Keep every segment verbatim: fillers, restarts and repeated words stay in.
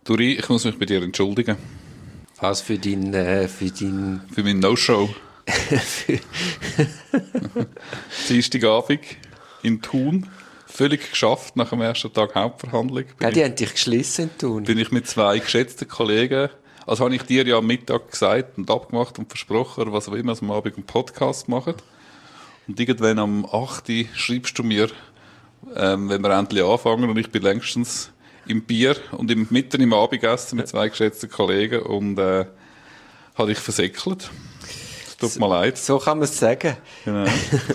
Duri, ich muss mich bei dir entschuldigen. Was für dein... Äh, für dein... Für meinen No-Show. Dienstagabend in Thun. Völlig geschafft nach dem ersten Tag Hauptverhandlung. Ja, die haben dich geschlissen in Thun. Bin ich mit zwei geschätzten Kollegen, also habe ich dir ja am Mittag gesagt und abgemacht und versprochen, was auch immer, am Abend einen Podcast machen. Und irgendwann am acht Uhr schreibst du mir, ähm, wenn wir endlich anfangen, und ich bin längstens im Bier und im, mitten im Abendessen mit zwei geschätzten Kollegen und äh, habe ich versäckelt. Es tut mir leid. So kann man es sagen. Genau.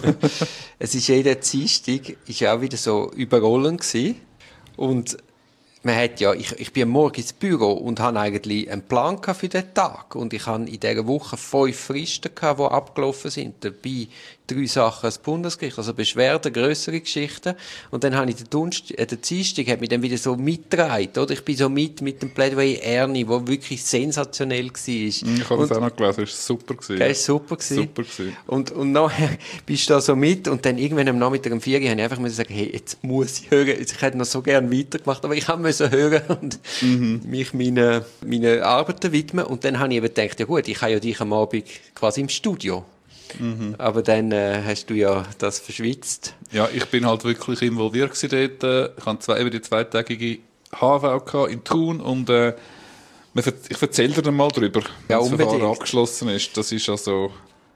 Es ist jeder Dienstag, ist auch wieder so überrollend gewesen. Und man hat ja, ich, ich bin am Morgen ins Büro und habe eigentlich einen Plan für den Tag. Und ich habe in dieser Woche fünf Fristen gehabt, die abgelaufen sind. Dabei drei Sachen als Bundesgericht, also Beschwerden, grössere Geschichten. Und dann habe ich den Dunst, äh, der Dienstag hat mich dann wieder so mitgetragen, oder? Ich bin so mit, mit dem Plädoyer Ernie, der wirklich sensationell war. Ich habe es auch noch gelesen, es war super. Das war super. Super gewesen. Und, und nachher bist du da so mit und dann irgendwann am Nachmittag um vier Uhr habe ich einfach sagen, hey, jetzt muss ich hören. Ich hätte noch so gerne weitergemacht, aber ich musste hören und mhm. mich meinen meine Arbeiten widmen. Und dann habe ich eben gedacht, ja gut, ich habe ja dich am Abend quasi im Studio. Mhm. Aber dann äh, hast du ja das verschwitzt. Ja, ich bin halt wirklich involviert gewesen dort. Ich hatte zwei, eben die zweitägige H V in Thun und äh, ich erzähle dir dann mal drüber, wenn ja, das Verfahren abgeschlossen ist. Das ist also,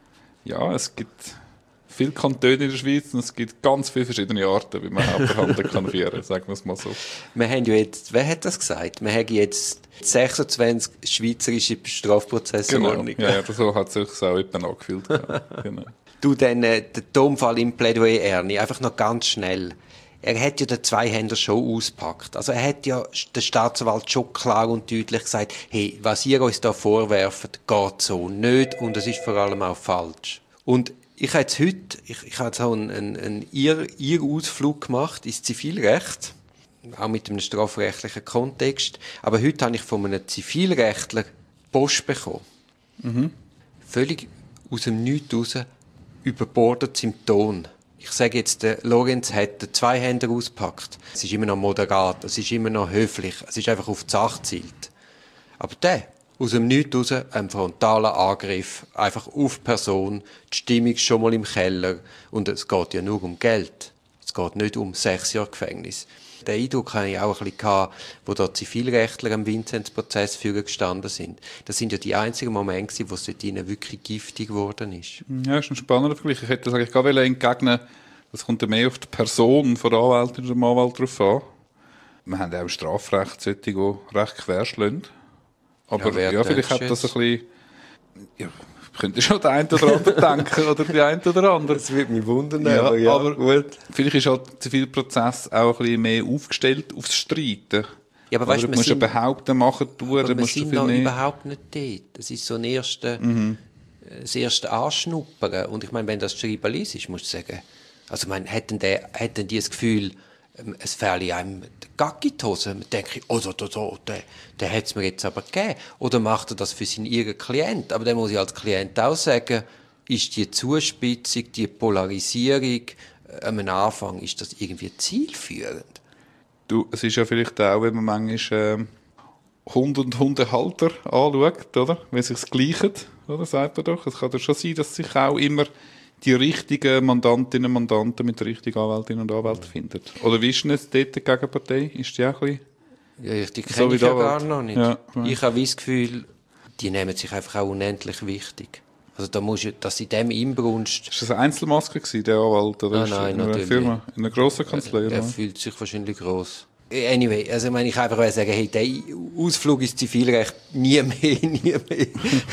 ja, es gibt viele Kantone in der Schweiz und es gibt ganz viele verschiedene Arten, wie man Hauptverhandlungen kann führen, sagen wir es mal so. Wir haben ja jetzt, wer hat das gesagt? Wir haben jetzt sechsundzwanzig schweizerische Strafprozessordnungen. Genau, ja, ja, so hat es sich auch etwa angefühlt. Genau. Du, dann äh, der Tonfall im Plädoyer Ernie, einfach noch ganz schnell. Er hat ja den Zweihänder schon ausgepackt. Also er hat ja der Staatsanwalt schon klar und deutlich gesagt, hey, was ihr uns da vorwerft, geht so nicht und es ist vor allem auch falsch. Und ich habe jetzt heute, ich, ich habe jetzt auch einen, einen, einen Irr-Ausflug gemacht ins Zivilrecht, auch mit einem strafrechtlichen Kontext. Aber heute habe ich von einem Zivilrechtler Post bekommen. Mhm. Völlig aus dem Nichts raus, überbordet im Ton. Ich sage jetzt, der Lorenz hat den Zweihänder ausgepackt. Es ist immer noch moderat, es ist immer noch höflich, es ist einfach auf die Sache gezielt. Aber der, aus dem Nichts raus, ein frontaler Angriff, einfach auf die Person, die Stimmung ist schon mal im Keller und es geht ja nur um Geld. Es geht nicht um sechs Jahre Gefängnis. Den Eindruck hatte ich auch ein bisschen, wo da Zivilrechtler am Vinzenz-Prozess für gestanden sind. Das sind ja die einzigen Momente, wo es dort ihnen wirklich giftig geworden ist. Ja, das ist ein spannender Vergleich. Ich hätte das eigentlich gar entgegnen, das kommt ja mehr auf die Person von der Anwältin oder dem Anwalt drauf an. Wir haben ja auch im Strafrecht solche, die recht querschlagen. Aber ja, ja vielleicht hat das ein bisschen... Ja, könnte schon der eine oder andere denken oder die eine oder andere. Das würde mich wundern, ja, aber ja, aber gut. Vielleicht ist halt der Zivilprozess auch ein bisschen mehr aufgestellt aufs Streiten. Ja, aber weißt, du musst ja behaupten, machen, tun, aber dann wir musst sind du viel noch mehr... überhaupt nicht dort. Das ist so ein erster, mhm. das erste Anschnuppern. Und ich meine, wenn das Schreiben liest, ist, musst du sagen, also ich meine, hätten die, hätten die das Gefühl, es fälle einem der Gacki in die Hose. Man denkt, oh, da, da, da, der, der hat es mir jetzt aber gegeben. Oder macht er das für seinen eigenen Klient? Aber dann muss ich als Klient auch sagen, ist die Zuspitzung, die Polarisierung am Anfang, ist das irgendwie zielführend? Du, es ist ja vielleicht auch, wenn man manchmal äh, Hund und Hundehalter anschaut, oder? Wenn es sich gleichen, oder? Sagt man doch. Es kann ja schon sein, dass sich auch immer die richtigen Mandantinnen und Mandanten mit den richtigen Anwältinnen und Anwälten finden. Oder wie ist denn jetzt dort die Gegenpartei? Ist die auch ein bisschen... Ja, die kenne so ich ja gar noch nicht. Ja, ich habe das Gefühl, die nehmen sich einfach auch unendlich wichtig. Also da muss ich, dass in dem Inbrunst... Ist das eine Einzelmaske gewesen, der Anwalt? Oder ah, nein, in einer natürlich. Firma, in einer grossen Kanzlei? Er, er fühlt sich wahrscheinlich gross. Anyway, also ich meine, ich einfach sagen, hey, der Ausflug ins Zivilrecht nie mehr, nie mehr.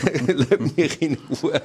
Lass mich in Ruhe.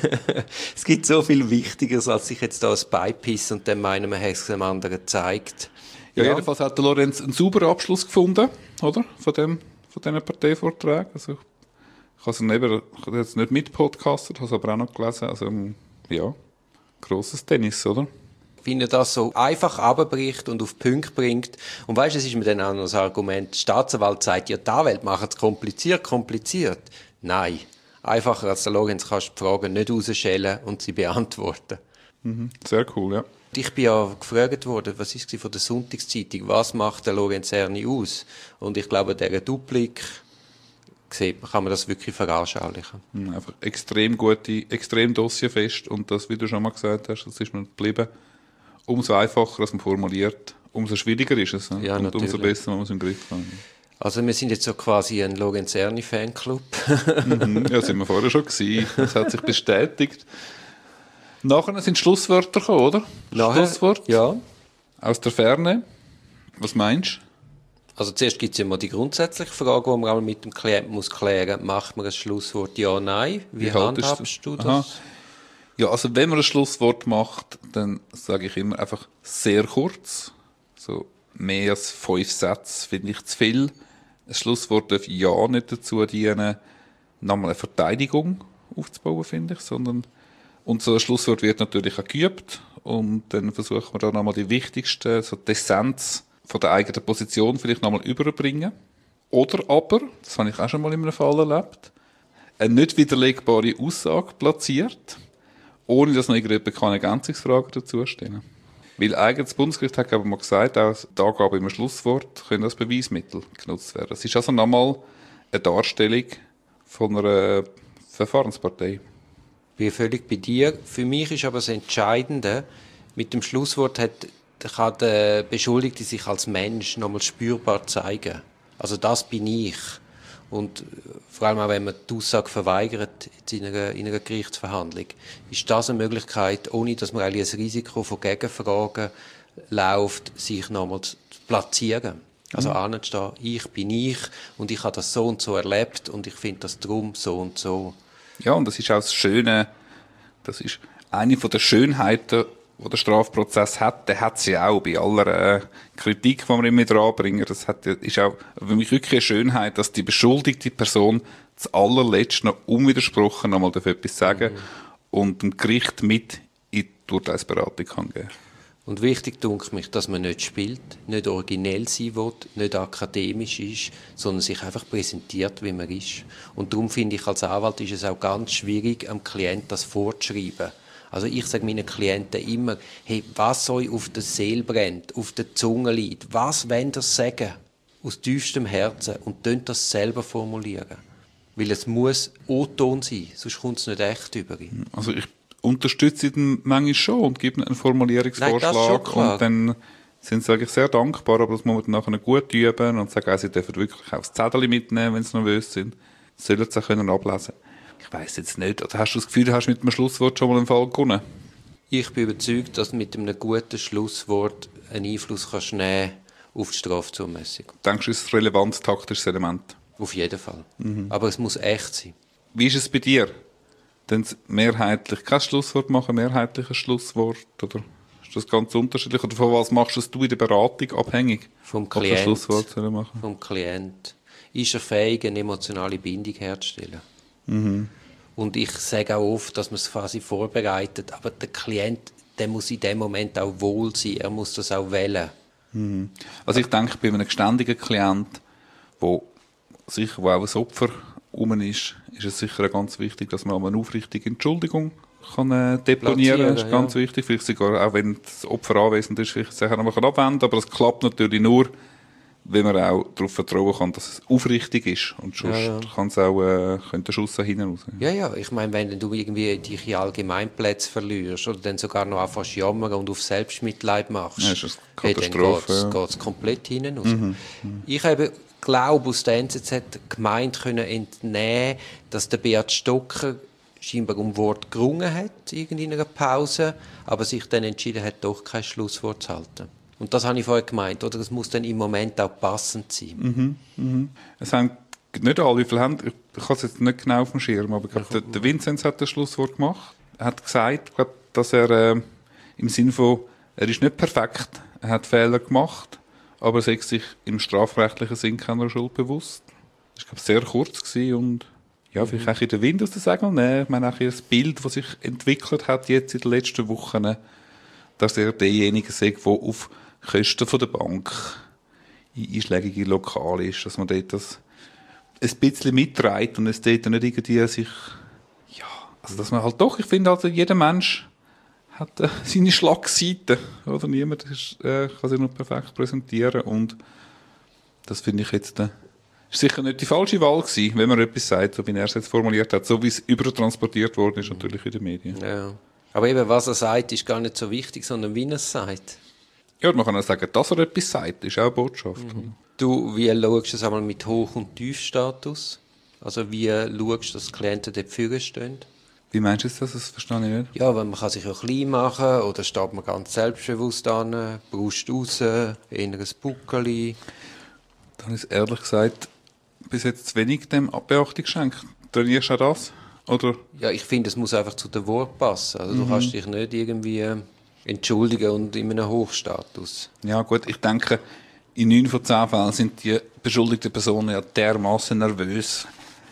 Es gibt so viel Wichtigeres, als sich jetzt da ein Beipissen und dann meinen, man hat es dem anderen gezeigt. Ja, ja, jedenfalls hat der Lorenz einen sauberen Abschluss gefunden, oder? Von dem, von diesen Parteivorträgen. Also, ich habe es eben, ich habe jetzt nicht mitpodcastet, habe es aber auch noch gelesen. Also, ja, grosses Tennis, oder? Wenn er das so einfach runterbricht und auf den Punkt bringt. Und weißt du, es ist mir dann auch noch das Argument, der Staatsanwalt sagt, ja, die Anwälte machen es kompliziert, kompliziert. Nein. Einfacher als der Lorenz kannst du die Fragen nicht rausschälen und sie beantworten. Mhm. Sehr cool, ja. ich bin ja gefragt worden, was ist es von der Sonntagszeitung, was macht der Lorenz Erni aus? Und ich glaube, dieser Duplik sieht, kann man das wirklich veranschaulichen. Einfach extrem gute, extrem dossierfest und das, wie du schon mal gesagt hast, das ist mir geblieben. Umso einfacher, als man formuliert, umso schwieriger ist es. Ja, und natürlich. umso besser man es im Griff haben. Also wir sind jetzt so quasi ein Lorenz Erni Fanclub. mhm, ja, sind wir vorher schon gewesen. Das hat sich bestätigt. Nachher sind Schlusswörter gekommen, oder? Nachher, Schlusswort? Ja. Aus der Ferne. Was meinst du? Also zuerst gibt es immer die grundsätzliche Frage, die man auch mit dem Klienten muss klären muss. Macht man ein Schlusswort ja, nein? Wie, Wie handhabst du das? Aha. Ja, also wenn man ein Schlusswort macht, dann sage ich immer einfach sehr kurz. So mehr als fünf Sätze finde ich zu viel. Ein Schlusswort darf ja nicht dazu dienen, nochmal eine Verteidigung aufzubauen, finde ich, sondern und so ein Schlusswort wird natürlich auch geübt und dann versucht man da nochmal die wichtigsten, so die Essenz von der eigenen Position vielleicht nochmal überbringen. Oder aber, das habe ich auch schon mal in einem Fall erlebt, eine nicht widerlegbare Aussage platziert, ohne dass noch irgendjemand keine Ergänzungsfragen dazu stellen. Weil eigentlich das Bundesgericht hat aber mal gesagt, auch die Angabe im Schlusswort können als Beweismittel genutzt werden. Es ist also nochmal eine Darstellung von einer Verfahrenspartei. Ich bin völlig bei dir. Für mich ist aber das Entscheidende, mit dem Schlusswort hat, kann der Beschuldigte sich als Mensch nochmal spürbar zeigen. Also das bin ich. Und vor allem auch, wenn man die Aussage verweigert in einer, in einer Gerichtsverhandlung, ist das eine Möglichkeit, ohne dass man eigentlich ein Risiko von Gegenfragen läuft, sich nochmal zu platzieren. Also mhm. anzustehen, ich bin ich und ich habe das so und so erlebt und ich finde das drum so und so. Ja, und das ist auch das Schöne, das ist eine von der Schönheiten, die der Strafprozess hat, der hat sie auch bei aller äh, Kritik, die wir immer dranbringen. Das hat, ist auch für mich wirklich eine Schönheit, dass die beschuldigte Person zu allerletzt noch unwidersprochen einmal etwas sagen mhm. und dem Gericht mit in die Urteilsberatung kann geben. Und wichtig denke mich, dass man nicht spielt, nicht originell sein will, nicht akademisch ist, sondern sich einfach präsentiert, wie man ist. Und darum finde ich, als Anwalt ist es auch ganz schwierig, am Klienten das vorzuschreiben. Also ich sage meinen Klienten immer, hey, was euch auf der Seele brennt, auf der Zunge liegt, was wollt ihr sagen? Aus tiefstem Herzen und könnt das selber formulieren. Weil es muss O-Ton sein, sonst kommt es nicht echt über. Also ich unterstütze ihn manchmal schon und gebe einen Formulierungsvorschlag. Nein, und dann sind sie eigentlich sehr dankbar, aber das muss man dann nachher gut üben und sagen, sie dürfen wirklich auch das Zettel mitnehmen, wenn sie nervös sind. Sie sollen es auch können ablesen. Ich weiss jetzt nicht, oder hast du das Gefühl, du hast mit einem Schlusswort schon mal einen Fall gewonnen? Ich bin überzeugt, dass du mit einem guten Schlusswort einen Einfluss kannst nehmen auf die Strafzumessung. Denkst du, es ist ein relevantes taktisches Element? Auf jeden Fall. Mhm. Aber es muss echt sein. Wie ist es bei dir? Dann mehrheitlich kein Schlusswort machen, mehrheitlich ein Schlusswort? Oder ist das ganz unterschiedlich? Oder von was machst du in der Beratung abhängig? Vom Klient. Schlusswort machen? Vom Klient. Ist er fähig, eine emotionale Bindung herzustellen? Mhm. Und ich sage auch oft, dass man es quasi vorbereitet, aber der Klient, der muss in dem Moment auch wohl sein, er muss das auch wählen. Mhm. Also ich denke, bei einem geständigen Klient, wo sicher wo auch ein Opfer rum ist, ist es sicher ganz wichtig, dass man eine aufrichtige Entschuldigung kann äh, deponieren kann. Das ist ganz ja. wichtig. Vielleicht sogar, auch wenn das Opfer anwesend ist, vielleicht sich noch abwenden, aber es klappt natürlich nur, wenn man auch darauf vertrauen kann, dass es aufrichtig ist. Und sonst ja, ja. kann es auch, äh, könnte der Schuss hinten raus. Ja, ja. Ich meine, wenn du irgendwie dich in Allgemeinplätze verlierst oder dann sogar noch anfängst jammern und auf Selbstmitleid machst, ja, ist das Katastrophe, hey, dann geht es ja. komplett hinten raus. Mhm. Mhm. Ich habe, glaube aus der N Z Z gemeint können entnehmen, dass der Beat Stocker scheinbar um Wort gerungen hat, irgendwie in einer Pause, aber sich dann entschieden hat, doch kein Schlusswort zu halten. Und das habe ich vorher gemeint, oder? Das muss dann im Moment auch passend sein. Mhm, mhm. Es haben nicht alle, wie viele haben, ich, ich habe es jetzt nicht genau auf dem Schirm, aber ich glaube, der, der Vinzenz hat das Schlusswort gemacht. Er hat gesagt, glaub, dass er äh, im Sinne von, er ist nicht perfekt, er hat Fehler gemacht, aber er ist sich im strafrechtlichen Sinn keiner Schuld bewusst. Das war, glaube ich, sehr kurz gewesen und ja, vielleicht auch in den Wind aus den Segeln nehmen. Ich meine, auch das Bild, das sich entwickelt hat jetzt in den letzten Wochen, dass er derjenige ist, der auf Kosten von der Bank in einschlägige Lokale ist, dass man dort das ein bisschen mitträgt und es dort nicht irgendwie sich, ja, also dass man halt doch, ich finde also, jeder Mensch hat äh, seine Schlagseite, oder? Niemand ist, äh, kann sich noch perfekt präsentieren und das finde ich jetzt, äh, ist sicher nicht die falsche Wahl gewesen, wenn man etwas sagt, so wie er es jetzt formuliert hat, so wie es übertransportiert worden ist, natürlich in den Medien. Ja. Aber eben, was er sagt, ist gar nicht so wichtig, sondern wie er es sagt. Ja, man kann auch sagen, dass er etwas sagt, ist auch eine Botschaft. Mhm. Du, wie schaust du das einmal mit Hoch- und Tiefstatus? Also wie schaust du, dass die Klienten dort vorne stehen? Wie meinst du das? Das verstehe ich nicht. Ja, wenn man kann sich ja klein machen oder steht man ganz selbstbewusst an, Brust raus, eher ein Buckeli. Da habe ich ehrlich gesagt bis jetzt zu wenig dem Beachtung geschenkt. Trainierst du auch das? Oder? Ja, ich finde, es muss einfach zu den Worten passen. Also, du mhm. kannst dich nicht irgendwie entschuldigen und in einem Hochstatus. Ja gut, ich denke, in neun von zehn Fällen sind die beschuldigten Personen ja dermaßen nervös.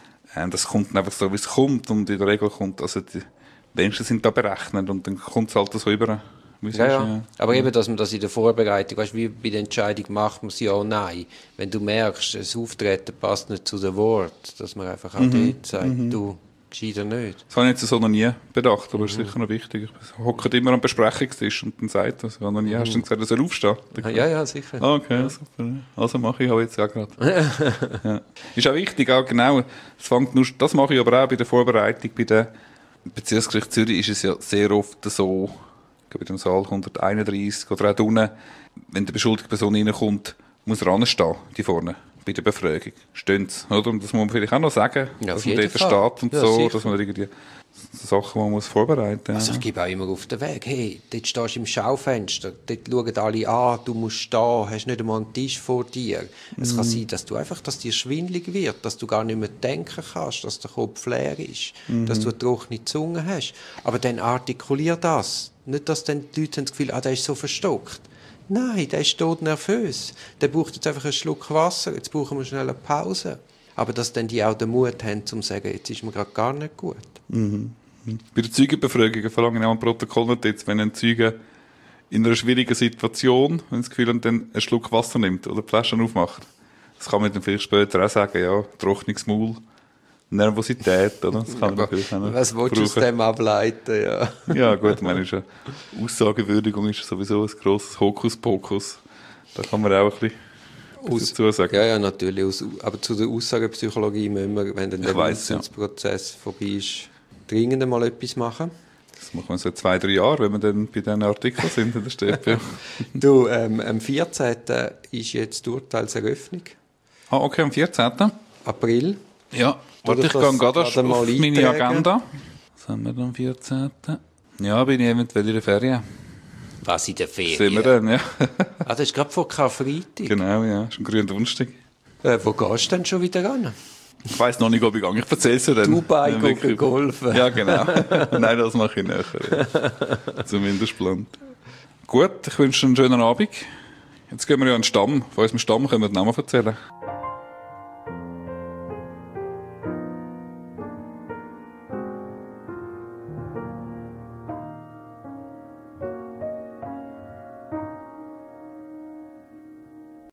Das kommt einfach so, wie es kommt. Und in der Regel kommt, also die Menschen sind da berechnet und dann kommt es halt so über. Ja, ja. Aber eben, dass man das in der Vorbereitung, weißt, wie bei der Entscheidung macht man es ja oder nein. Wenn du merkst, das Auftreten passt nicht zu den Worten, dass man einfach auch mhm. dort sagt, mhm. du, gescheiter nicht. Das habe ich jetzt so noch nie bedacht, aber das ist mhm. sicher noch wichtig. Ich hocke immer am Besprechungstisch und dann sagt das. Noch nie. Mhm. Hast du dann gesagt, er soll aufstehen? Ja, ja, sicher. Ah, okay, ja. Super. Also mache ich auch jetzt auch gerade. Ja. Ist auch wichtig, auch genau. Das, fängt nur, das mache ich aber auch bei der Vorbereitung. Bei der Bezirksgericht Zürich ist es ja sehr oft so, bei dem Saal hunderteinunddreißig oder auch unten, wenn die beschuldigte Person reinkommt, muss er anstehen, die vorne, bei der Befragung. Stehen sie, oder? Und das muss man vielleicht auch noch sagen, ja, dass man dort steht und ja, so, sicher. Dass man irgendwie so Sachen, die man muss vorbereiten muss. Also ich gebe auch immer auf den Weg, hey, dort stehst du im Schaufenster, dort schauen alle an, du musst stehen, hast nicht einmal einen Tisch vor dir. Es mm. kann sein, dass du einfach, dass dir schwindelig wird, dass du gar nicht mehr denken kannst, dass der Kopf leer ist, mm. dass du eine trockene Zunge hast. Aber dann artikulier das. Nicht, dass dann die Leute das Gefühl haben, ah, der ist so verstockt. Nein, der ist tot nervös. Der braucht jetzt einfach einen Schluck Wasser, jetzt brauchen wir schnell eine Pause. Aber dass dann die auch den Mut haben, um zu sagen, jetzt ist mir gerade gar nicht gut. Mhm. Bei den Zeugenbefragungen verlange ich auch ein Protokoll nicht jetzt, wenn ein Zeuge in einer schwierigen Situation, wenn das Gefühl hat, dann einen Schluck Wasser nimmt oder die Flasche aufmacht. Das kann man dann vielleicht später auch sagen, ja, trockenes Maul. Nervosität, oder? Das kann man natürlich auch was willst du aus dem ableiten, ja? Ja, gut, ich meine, ist eine Aussagewürdigung ist sowieso ein grosses Hokuspokus. Da kann man auch ein bisschen aus, dazu sagen. Ja, ja, natürlich. Aus, aber zu der Aussagepsychologie müssen wir, wenn dann der Prozess ja. vorbei ist, dringend einmal etwas machen. Das machen wir seit zwei, drei Jahren, wenn wir dann bei diesen Artikeln sind in der Städte. Du, ähm, am vierzehnten ist jetzt die Urteilseröffnung. Ah, okay, am vierzehnten April. Ja, warte, ich gehe gerade auf meine Agenda. Was haben wir dann am vierzehnten? Ja, bin ich eventuell in der Ferien. Was, in der Ferien? Sind wir dann, ja. Ah, das ist gerade vor Karfreitag. Genau, ja, ist ein grüner Donnerstag. Äh, wo gehst du denn schon wieder ran? Ich weiss noch nicht, ob ich gehe. Ich erzähle es dir dann. Dubai ja, golfen. Ja, genau. Nein, das mache ich nachher. Ja. Zumindest plant. Gut, ich wünsche dir einen schönen Abend. Jetzt gehen wir ja an den Stamm. Von unserem Stamm können wir den Namen erzählen.